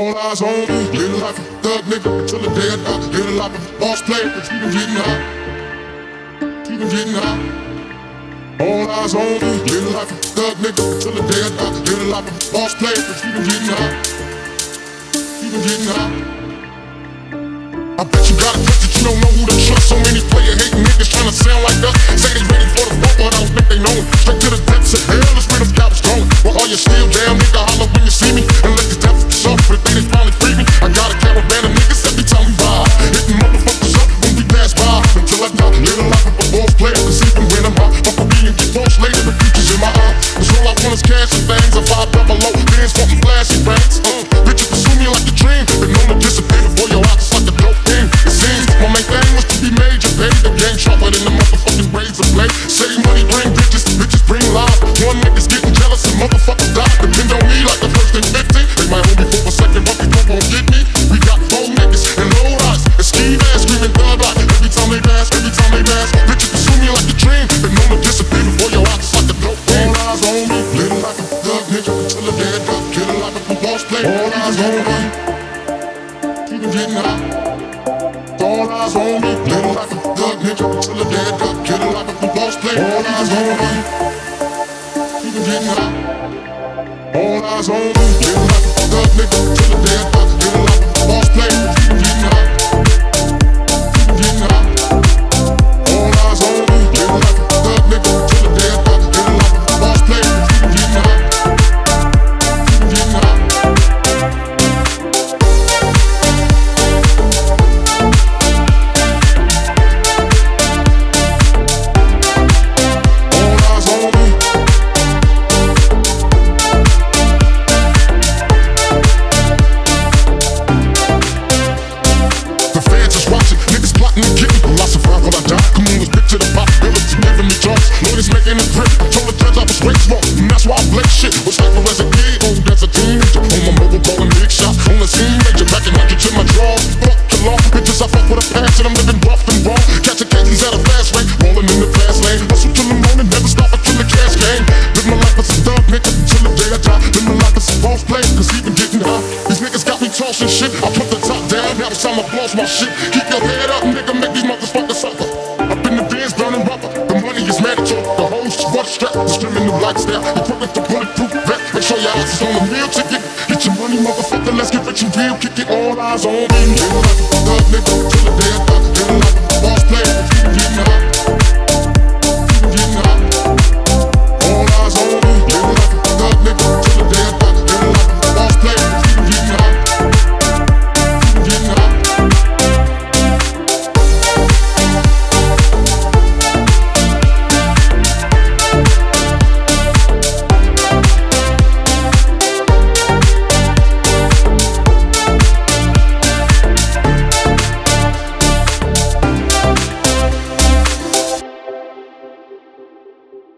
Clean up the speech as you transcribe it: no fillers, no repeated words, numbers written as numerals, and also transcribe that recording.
All eyes on me, little life of a thug nigga till the day I die. Little life of a boss player, but keep him getting high. Keep him getting high. All eyes on me, little life of a thug nigga till the day I die. Little life of a boss player, but keep him getting high. Keep him getting high. I bet you got a guess that you don't know who to trust. So many player hating niggas trying to sound like us. Say they ready for the bump, but I don't think they know it. Straight to the depths of hell, it's where them cowards going. Well, all you still damn nigga, holler when you see me. And let these devils suffer, they finally free me. I got a caravan of niggas every time we ride, hitting motherfuckers up when we pass by. Until I die, little life of a boss player. Cause even when I'm high, fuck with me and get boss later. The future's in my eye. Cause all I want is cash and things. A 5 double low, bands fucking flashy banks. Bitches pursue me like a dream. Been known to dissipate before your eyes, like a dope thing. It seems my main thing was to be major, baby. The game sharper than the motherfucking razor blade. Save money, bring bitches, bitches bring lies. One nigga's getting jealous and motherfuckers die. Depend on me like the first and 15. They might hold me for a second, but they don't get me. We got 4 niggas and low eyes and ski ass screaming thug like. Every time they dance, bitches pursue me like a dream. Been known to dissipate before your eyes, like a dope thing. All eyes on me, little like a thug nigga till the day I die. Killing like a boss player. All eyes on me, keep him getting high. All eyes on me, little like a thug nigga till the day I die. Killing like a boss player. All eyes on me, keep him getting high. All eyes on me, little like a thug nigga till the day I die. Killing like a boss player. Keep him getting high. Keep him getting high. All eyes on me, little like a thug nigga till the day I die. Killing like a boss player. Keep him getting high. Keep him getting high. Making it grip, told the judge I was way small, and that's why I blake shit. Was hyper as a kid, old as a teenager. On my mobile calling big shots, on the scene major. Packing hundreds in my drawers, fuck the law. Bitches I fuck with a passion, I'm living rough and raw. Catching cases at a fast rate, rolling in the fast lane. Hustle till the morning, never stop until the cash came. Live my life as a thug nigga till the day I die. Live my life as a boss player, cause even getting high. These niggas got me tossing shit, I put the top down, now it's time to floss my shit. Keep your head up, nigga, make these motherfuckers suffer. Up in the Benz, burning rubber, the money is mandatory. The hoes what strap, the streaming new lifestyle. Equipped the bulletproof vest, make sure your eyes is on the meal ticket. Get your money, motherfucker, let's get rich and real. Kick it, all eyes on me. Little like a thug nigga till the day I die. Little like a boss player.